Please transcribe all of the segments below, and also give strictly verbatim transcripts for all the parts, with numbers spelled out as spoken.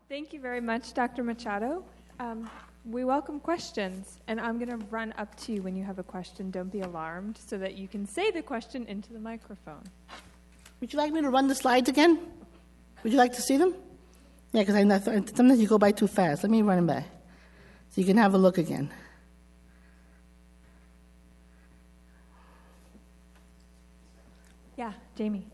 Thank you very much, Doctor Machado. Um, we welcome questions, and I'm going to run up to you when you have a question. Don't be alarmed, so that you can say the question into the microphone. Would you like me to run the slides again? Would you like to see them? Yeah, because I sometimes you go by too fast. Let me run them back so you can have a look again. Yeah, Jamie.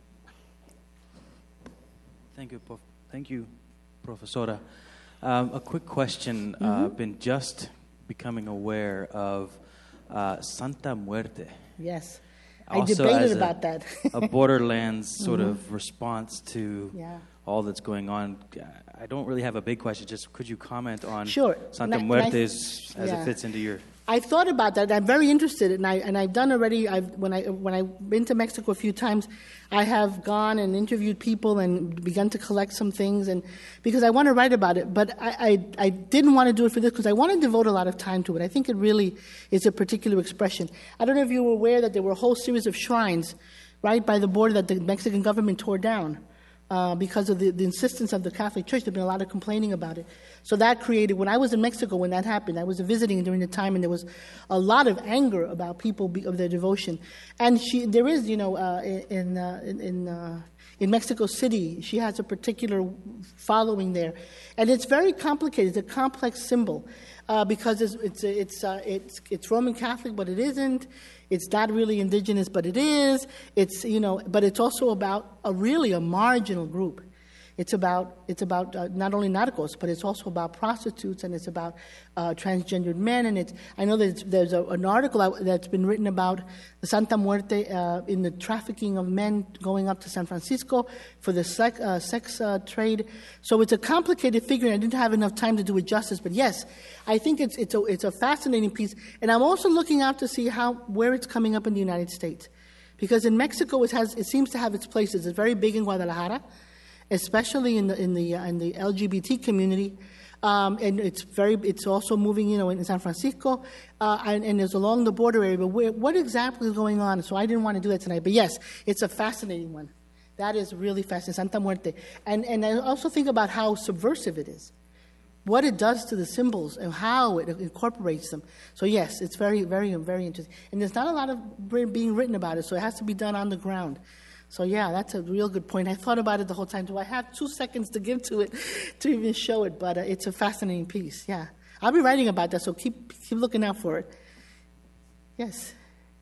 Thank you, prof- thank you, Professora. Um, a quick question. Mm-hmm. Uh, I've been just becoming aware of uh, Santa Muerte. Yes. Also I debated as a, about that. a borderlands sort mm-hmm. of response to yeah. all that's going on. I don't really have a big question. Just could you comment on sure. Santa I, Muertes I, as yeah. it fits into your... I've thought about that. I'm very interested, and I and I've done already. I've when I when I've been to Mexico a few times, I have gone and interviewed people and begun to collect some things, and because I want to write about it. But I I, I didn't want to do it for this because I want to devote a lot of time to it. I think it really is a particular expression. I don't know if you were aware that there were a whole series of shrines, right by the border that the Mexican government tore down. Uh, because of the, the insistence of the Catholic Church. There's been a lot of complaining about it. So that created, when I was in Mexico when that happened, I was visiting during the time, and there was a lot of anger about people be, of their devotion. And she, there is, you know, uh, in uh, in in, uh, in Mexico City, she has a particular following there, and it's very complicated. It's a complex symbol uh, because it's it's it's, uh, it's it's Roman Catholic, but it isn't. It's not really indigenous, but it is. It's, you know, but it's also about a really a marginal group. It's about it's about uh, not only narcos, but it's also about prostitutes, and it's about uh, transgendered men. And it's I know that there's a, an article that's been written about the Santa Muerte uh, in the trafficking of men going up to San Francisco for the sex, uh, sex uh, trade. So it's a complicated figure, and I didn't have enough time to do it justice. But yes, I think it's it's a it's a fascinating piece, and I'm also looking out to see how where it's coming up in the United States, because in Mexico it has it seems to have its places. It's very big in Guadalajara, especially in the in the uh, in the L G B T community, um, and it's very it's also moving, you know, in San Francisco, uh, and, and it's along the border area. But where, what exactly is going on? So I didn't want to do that tonight. But yes, it's a fascinating one. That is really fascinating, Santa Muerte, and and I also think about how subversive it is, what it does to the symbols and how it incorporates them. So yes, it's very very very interesting, and there's not a lot of being written about it. So it has to be done on the ground. So, yeah, that's a real good point. I thought about it the whole time. Do I have two seconds to give to it to even show it? But uh, it's a fascinating piece, yeah. I'll be writing about that, so keep keep looking out for it. Yes.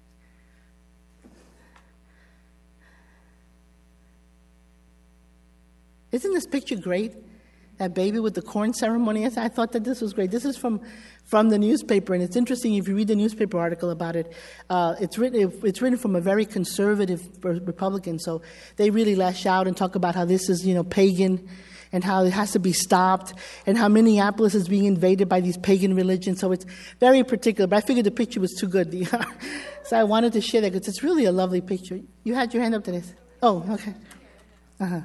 Isn't this picture great? That baby with the corn ceremony. I thought that this was great. This is from, from the newspaper, and it's interesting if you read the newspaper article about it. Uh, it's written it's written from a very conservative Republican, so they really lash out and talk about how this is, you know, pagan, and how it has to be stopped, and how Minneapolis is being invaded by these pagan religions. So it's very particular. But I figured the picture was too good, so I wanted to share that because it's really a lovely picture. You had your hand up to this. Oh, okay. Uh huh.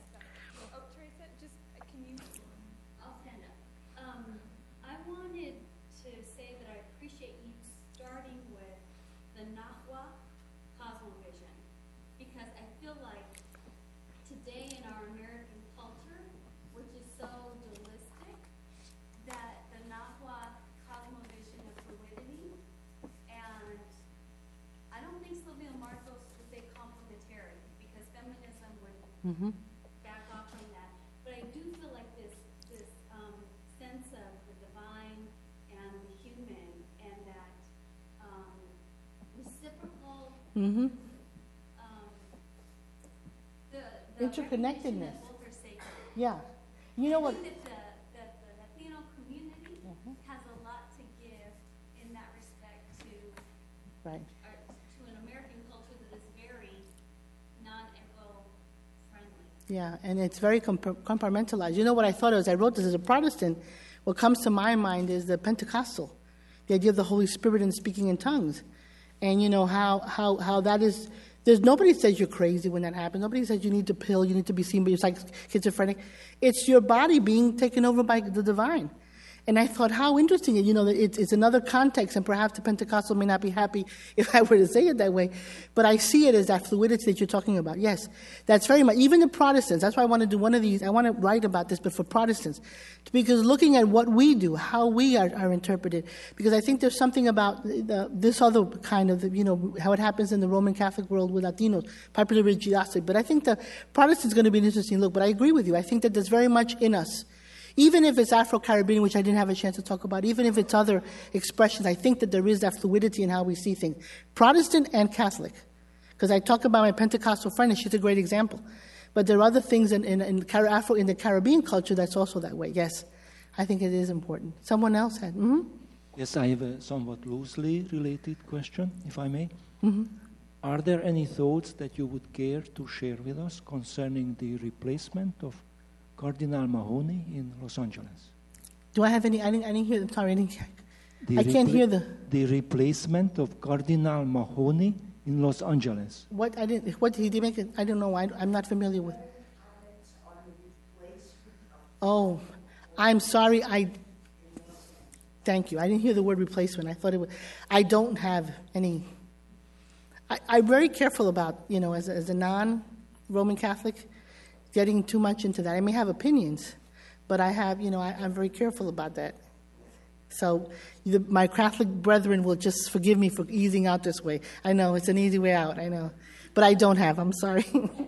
Mm-hmm. Back off from that, but I do feel like this this um, sense of the divine and the human, and that um, reciprocal, mm-hmm. um, the, the interconnectedness. That both are sacred. Yeah, you know I what? think that the, that the Latino community mm-hmm. has a lot to give in that respect to right. Our, to an American culture that is very non-eco. Yeah, and it's very comp- compartmentalized. You know what I thought as I wrote this as a Protestant, what comes to my mind is the Pentecostal, the idea of the Holy Spirit and speaking in tongues. And you know how, how, how that is, there's nobody says you're crazy when that happens. Nobody says you need to pill, you need to be seen by your schizophrenic. It's your body being taken over by the divine. And I thought, how interesting. You know, it's, it's another context, and perhaps the Pentecostal may not be happy if I were to say it that way. But I see it as that fluidity that you're talking about. Yes, that's very much. Even the Protestants, that's why I want to do one of these. I want to write about this, but for Protestants. Because looking at what we do, how we are, are interpreted. Because I think there's something about the, this other kind of, you know, how it happens in the Roman Catholic world with Latinos, popular religiosity. But I think the Protestants going to be an interesting look. But I agree with you. I think that there's very much in us. Even if it's Afro-Caribbean, which I didn't have a chance to talk about, even if it's other expressions, I think that there is that fluidity in how we see things. Protestant and Catholic. Because I talk about my Pentecostal friend, and she's a great example. But there are other things in, in, in, Afro, in the Caribbean culture that's also that way. Yes, I think it is important. Someone else had? Mm-hmm. Yes, I have a somewhat loosely related question, if I may. Mm-hmm. Are there any thoughts that you would care to share with us concerning the replacement of Cardinal Mahoney in Los Angeles? Do I have any? I didn't, I didn't hear. I'm sorry, I, didn't, the I can't repla- hear the. The replacement of Cardinal Mahoney in Los Angeles. What I didn't. What did he make? It, I don't know. I, I'm not familiar with. Oh, I'm sorry. I. Thank you. I didn't hear the word replacement. I thought it was. I don't have any. I, I'm very careful about, you know, as a, as a non-Roman Catholic, getting too much into that. I may have opinions, but I have, you know, I, I'm very careful about that. So the, my Catholic brethren will just forgive me for easing out this way. I know, it's an easy way out, I know. But I don't have, I'm sorry.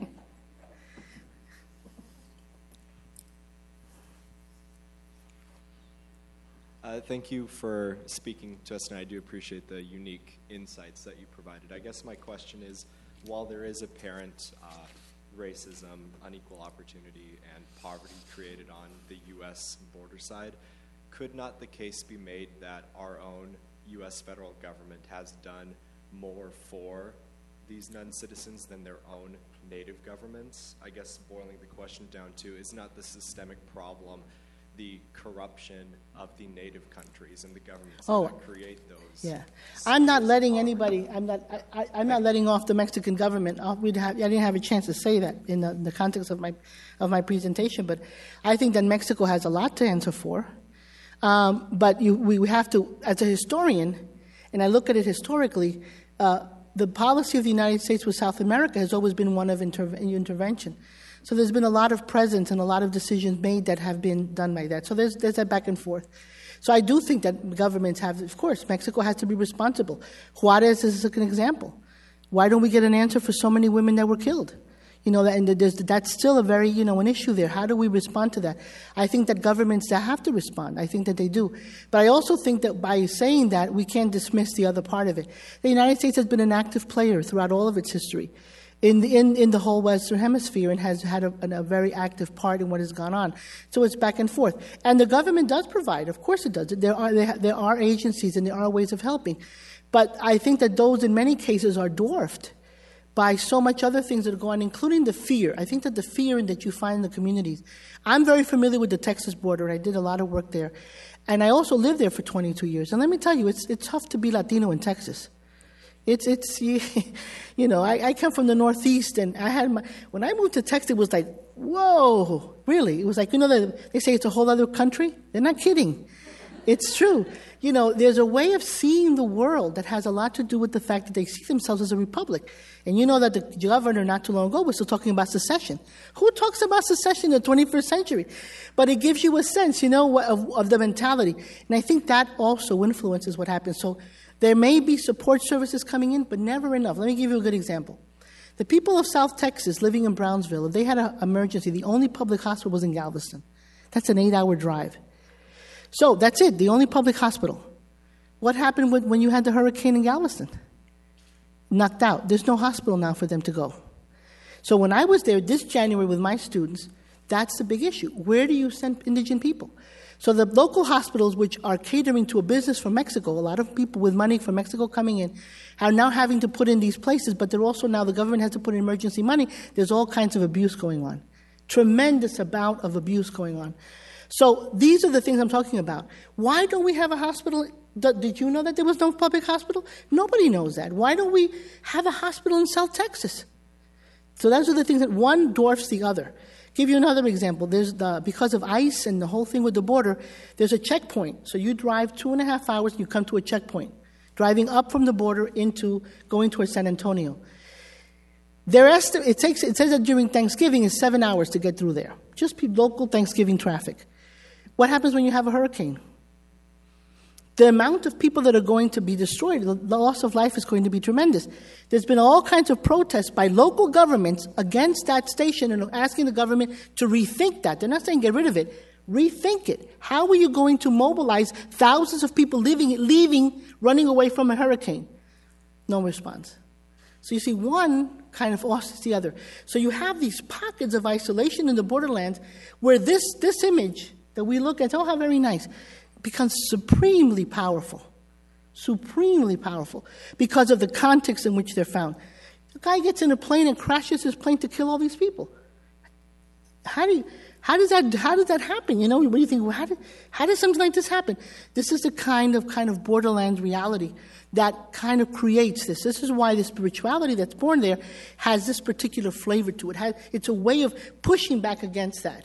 Uh, thank you for speaking to us, and I do appreciate the unique insights that you provided. I guess my question is, while there is apparent uh, racism, unequal opportunity, and poverty created on the U S border side, could not the case be made that our own U S federal government has done more for these non-citizens than their own native governments? I guess boiling the question down to, is not the systemic problem the corruption of the native countries and the governments oh, that create those? Yeah, I'm not letting anybody. I'm not. I, I, I'm not letting off the Mexican government. We'd have, I didn't have a chance to say that in the, the context of my of my presentation, but I think that Mexico has a lot to answer for. Um, but you, we have to, as a historian, and I look at it historically. Uh, the policy of the United States with South America has always been one of inter- intervention. So there's been a lot of presence and a lot of decisions made that have been done by that. So there's there's that back and forth. So I do think that governments have, of course, Mexico has to be responsible. Juarez is an example. Why don't we get an answer for so many women that were killed? You know, and there's, that's still a very, you know, an issue there. How do we respond to that? I think that governments that have to respond. I think that they do. But I also think that by saying that, we can't dismiss the other part of it. The United States has been an active player throughout all of its history in the, in, in the whole Western Hemisphere and has had a, a very active part in what has gone on. So it's back and forth. And the government does provide. Of course it does. There are, there, there are agencies and there are ways of helping. But I think that those in many cases are dwarfed by so much other things that are going on, including the fear. I think that the fear that you find in the communities. I'm very familiar with the Texas border. I did a lot of work there. And I also lived there for twenty-two years. And let me tell you, it's it's tough to be Latino in Texas. It's, it's you, you know, I, I come from the Northeast, and I had my, when I moved to Texas, it was like, whoa, really? It was like, you know, the, they say it's a whole other country? They're not kidding. It's true. You know, there's a way of seeing the world that has a lot to do with the fact that they see themselves as a republic. And you know that the governor not too long ago was still talking about secession. Who talks about secession in the twenty-first century? But it gives you a sense, you know, of, of the mentality. And I think that also influences what happens. So there may be support services coming in, but never enough. Let me give you a good example. The people of South Texas living in Brownsville, if they had an emergency, the only public hospital was in Galveston. That's an eight-hour drive. So that's it, the only public hospital. What happened with, when you had the hurricane in Galveston? Knocked out. There's no hospital now for them to go. So when I was there this January with my students, that's the big issue. Where do you send indigent people? So the local hospitals, which are catering to a business from Mexico, a lot of people with money from Mexico coming in, are now having to put in these places, but they're also now, the government has to put in emergency money. There's all kinds of abuse going on. Tremendous amount of abuse going on. So these are the things I'm talking about. Why don't we have a hospital? Did you know that there was no public hospital? Nobody knows that. Why don't we have a hospital in South Texas? So those are the things that one dwarfs the other. Give you another example. There's the, because of ICE and the whole thing with the border, there's a checkpoint. So you drive two and a half hours and you come to a checkpoint, driving up from the border into going towards San Antonio. Their esti- it takes it says that during Thanksgiving is seven hours to get through there. Just pe- local Thanksgiving traffic. What happens when you have a hurricane? The amount of people that are going to be destroyed, the, the loss of life is going to be tremendous. There's been all kinds of protests by local governments against that station and asking the government to rethink that. They're not saying get rid of it. Rethink it. How are you going to mobilize thousands of people leaving, leaving, running away from a hurricane? No response. So you see, one kind of offsets the other. So you have these pockets of isolation in the borderlands where this, this image that we look at, oh, how very nice, becomes supremely powerful. Supremely powerful because of the context in which they're found. The guy gets in a plane and crashes his plane to kill all these people. How do you... How does that how does that happen? You know, what do you think? Well, how, did, how does something like this happen? This is the kind of kind of borderlands reality that kind of creates this. This is why the spirituality that's born there has this particular flavor to it. Has, it's a way of pushing back against that.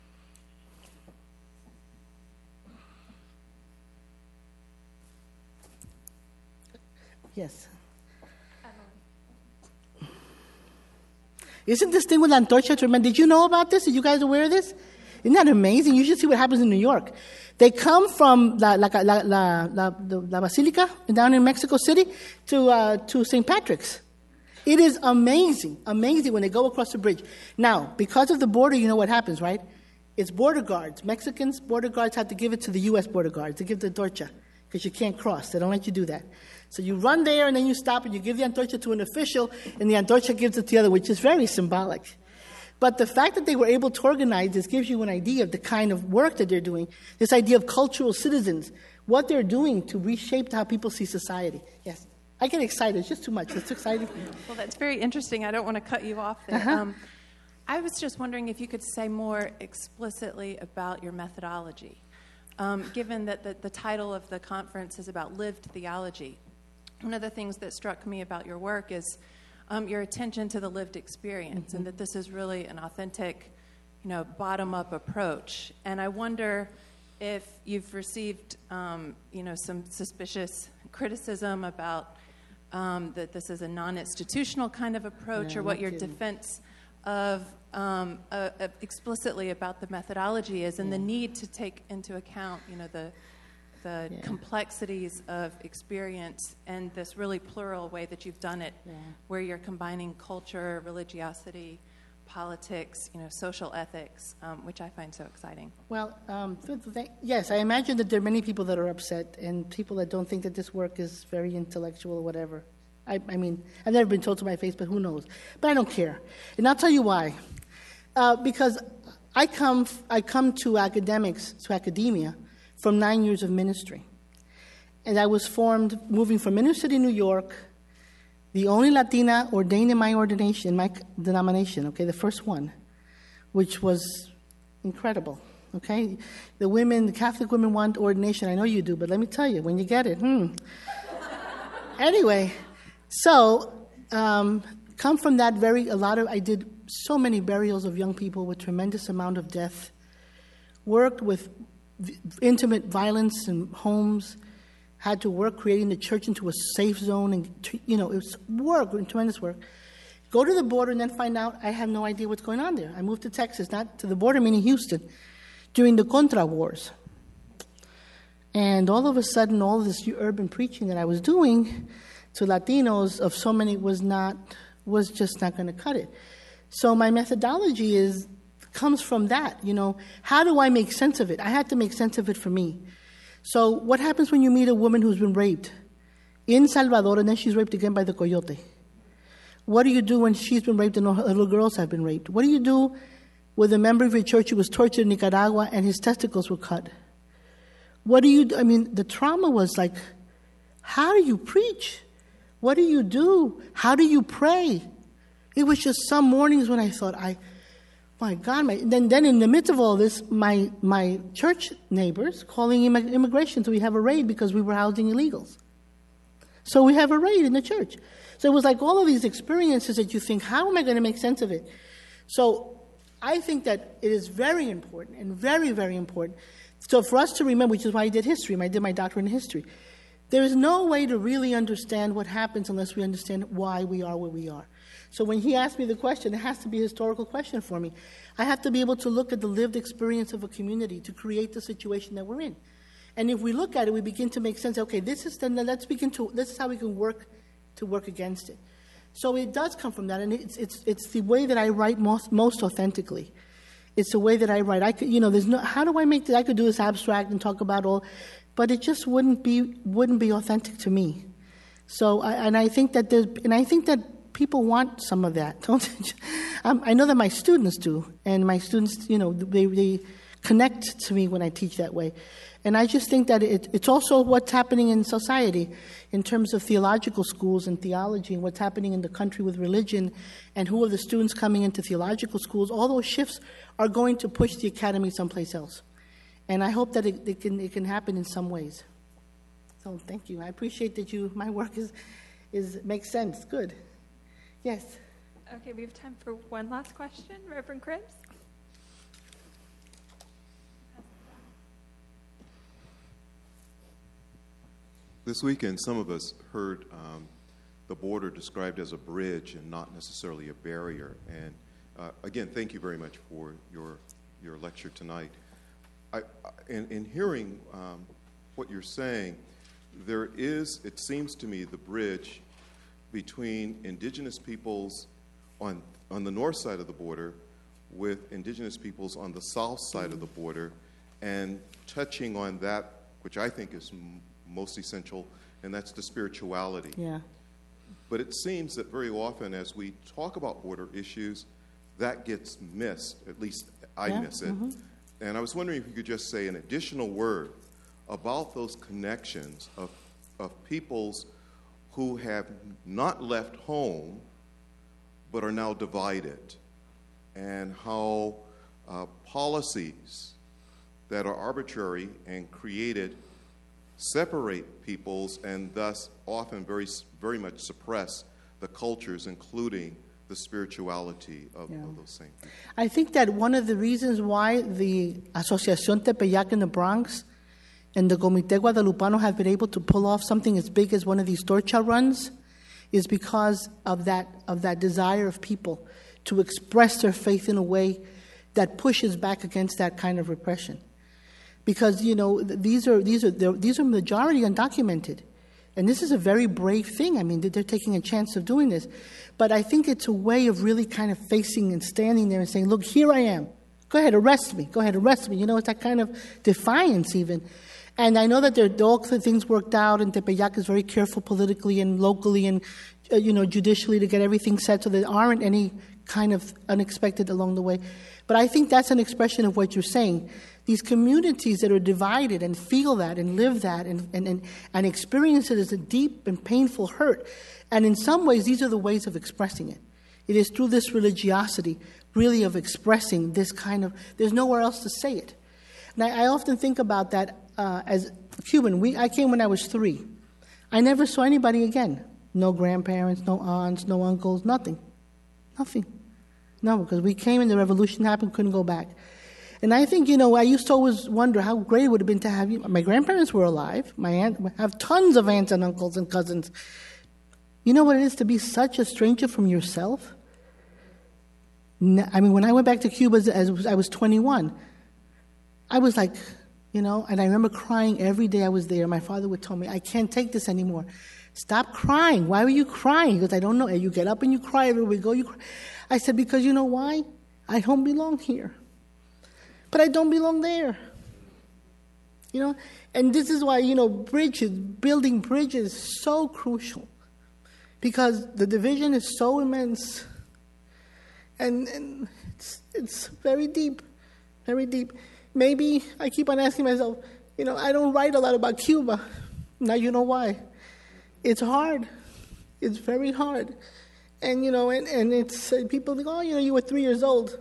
Yes. Isn't this thing with Antorcha tremendous? Did you know about this? Are you guys aware of this? Isn't that amazing? You should see what happens in New York. They come from La, La, La, La, La, La Basilica down in Mexico City to uh, to Saint Patrick's. It is amazing, amazing when they go across the bridge. Now, because of the border, you know what happens, right? It's border guards. Mexicans, border guards have to give it to the U S border guards. They give the Antorcha because you can't cross. They don't let you do that. So you run there, and then you stop, and you give the Antorcha to an official, and the Antorcha gives it to the other, which is very symbolic. But the fact that they were able to organize this gives you an idea of the kind of work that they're doing, this idea of cultural citizens, what they're doing to reshape how people see society. Yes. I get excited. It's just too much. It's exciting. Well, that's very interesting. I don't want to cut you off there. Uh-huh. Um, I was just wondering if you could say more explicitly about your methodology. Um, given that the, the title of the conference is about lived theology, one of the things that struck me about your work is um, your attention to the lived experience, mm-hmm. and that this is really an authentic, you know, bottom-up approach. And I wonder if you've received, um, you know, some suspicious criticism about um, that this is a non-institutional kind of approach, yeah, or what your kidding. defense of um, uh, uh, explicitly about the methodology is, and yeah. the need to take into account, you know, the the yeah. complexities of experience and this really plural way that you've done it, yeah. where you're combining culture, religiosity, politics, you know, social ethics, um, which I find so exciting. Well, um, yes, I imagine that there are many people that are upset and people that don't think that this work is very intellectual or whatever. I, I mean, I've never been told to my face, but who knows? But I don't care. And I'll tell you why. Uh, because I come, I come to academics, to academia, from nine years of ministry. And I was formed moving from inner city New York, the only Latina ordained in my ordination, in my denomination, okay, the first one, which was incredible, okay? The women, the Catholic women want ordination. I know you do, but let me tell you, when you get it, hmm. Anyway, so um, come from that very, a lot of, I did so many burials of young people with tremendous amount of death, worked with intimate violence in homes, had to work creating the church into a safe zone, and, you know, it was work, tremendous work. Go to the border and then find out I have no idea what's going on there. I moved to Texas, not to the border, meaning Houston, during the Contra Wars. And all of a sudden, all of this urban preaching that I was doing to Latinos of so many was not, was just not going to cut it. So my methodology is comes from that, you know. How do I make sense of it? I had to make sense of it for me. So what happens when you meet a woman who's been raped in Salvador and then she's raped again by the coyote? What do you do when she's been raped and her little girls have been raped? What do you do with a member of your church who was tortured in Nicaragua and his testicles were cut? What do you do? I mean, the trauma was like, how do you preach? What do you do? How do you pray? It was just some mornings when I thought, I... My God, my, then, then in the midst of all this, my, my church neighbors calling immig- immigration, so we have a raid because we were housing illegals. So we have a raid in the church. So it was like all of these experiences that you think, how am I going to make sense of it? So I think that it is very important and very, very important. So for us to remember, which is why I did history, I did my doctorate in history, there is no way to really understand what happens unless we understand why we are where we are. So when he asked me the question, it has to be a historical question for me. I have to be able to look at the lived experience of a community to create the situation that we're in. And if we look at it, we begin to make sense. Okay, this is then let's begin to this is how we can work to work against it. So it does come from that, and it's it's it's the way that I write most most authentically. It's the way that I write. I could, you know, there's no. How do I make that? I could do this abstract and talk about all, but it just wouldn't be wouldn't be authentic to me. So, I, and I think that there's, and I think that people want some of that. Don't they? um, I know that my students do, and my students, you know, they they connect to me when I teach that way. And I just think that it, it's also what's happening in society in terms of theological schools and theology and what's happening in the country with religion and who are the students coming into theological schools. All those shifts are going to push the academy someplace else. And I hope that it, it can it can happen in some ways. So thank you. I appreciate that you, my work is, is makes sense. Good. Yes. Okay, we have time for one last question. Reverend Krebs? This weekend, some of us heard um, the border described as a bridge and not necessarily a barrier. And uh, again, thank you very much for your your lecture tonight. I, I, in, in hearing um, what you're saying, there is, it seems to me, the bridge between indigenous peoples on on the north side of the border with indigenous peoples on the south side of the border, and touching on that, which I think is m- most essential, and that's the spirituality. Yeah. But it seems that very often as we talk about border issues, that gets missed. At least I Yeah, miss it. mhm. And I was wondering if you could just say an additional word about those connections of, of peoples who have not left home but are now divided, and how uh, policies that are arbitrary and created separate peoples and thus often very very much suppress the cultures, including the spirituality of, Yeah. of those same people. I think that one of the reasons why the Asociación Tepeyac in the Bronx and the Comité Guadalupano have been able to pull off something as big as one of these torcha runs is because of that of that desire of people to express their faith in a way that pushes back against that kind of repression. Because, you know, these are these are these are majority undocumented, and this is a very brave thing. I mean, they're taking a chance of doing this, but I think it's a way of really kind of facing and standing there and saying, "Look, here I am. Go ahead, arrest me. Go ahead, arrest me." You know, it's that kind of defiance, even. And I know that there all the things worked out, and Tepeyac is very careful politically and locally and uh, you know judicially to get everything set so there aren't any kind of unexpected along the way. But I think that's an expression of what you're saying. These communities that are divided and feel that and live that and, and, and, and experience it as a deep and painful hurt. And in some ways, these are the ways of expressing it. It is through this religiosity, really, of expressing this kind of, there's nowhere else to say it. And I, I often think about that uh, as Cuban. We, I came when I was three. I never saw anybody again. No grandparents, no aunts, no uncles, nothing. Nothing. No, because we came and the revolution happened, couldn't go back. And I think, you know, I used to always wonder how great it would have been to have you. My grandparents were alive. My aunt, I have tons of aunts and uncles and cousins. You know what it is to be such a stranger from yourself? I mean, when I went back to Cuba as I was twenty-one, I was like, you know, and I remember crying every day I was there. My father would tell me, I can't take this anymore. Stop crying. Why were you crying? Because I don't know. You get up and you cry everywhere we go. You cry. I said, because you know why? I don't belong here. But I don't belong there. You know? And this is why, you know, bridges, building bridges is so crucial. Because the division is so immense. And, and it's, it's very deep, very deep. Maybe I keep on asking myself, you know, I don't write a lot about Cuba. Now you know why. It's hard. It's very hard. And, you know, and, and it's, uh, people think, oh, you know, you were three years old.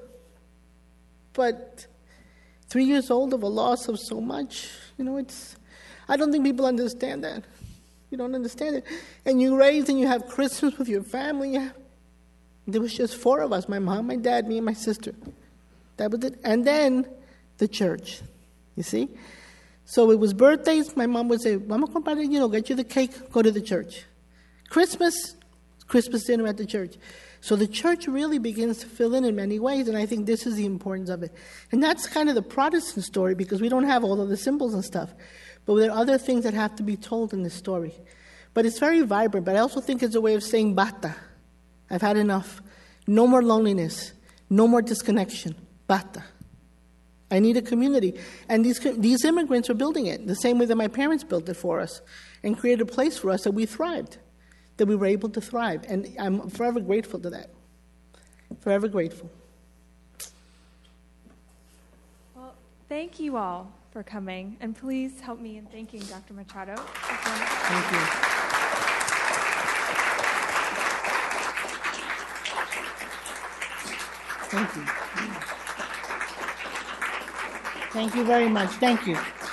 But three years old of a loss of so much, you know, it's, I don't think people understand that. You don't understand it. And you raise and you have Christmas with your family. There was just four of us, my mom, my dad, me, and my sister. That was it. And then the church, you see? So it was birthdays, my mom would say, Vamos a comprar, you know, get you the cake, go to the church. Christmas, Christmas dinner at the church. So the church really begins to fill in in many ways, and I think this is the importance of it. And that's kind of the Protestant story, because we don't have all of the symbols and stuff. But there are other things that have to be told in this story. But it's very vibrant, but I also think it's a way of saying, basta. I've had enough. No more loneliness. No more disconnection. Basta. I need a community. And these, these immigrants are building it, the same way that my parents built it for us, and created a place for us that we thrived. That we were able to thrive. And I'm forever grateful to that. Forever grateful. Well, thank you all for coming. And please help me in thanking Doctor Machado. Thank you. Thank you. Thank you very much. Thank you.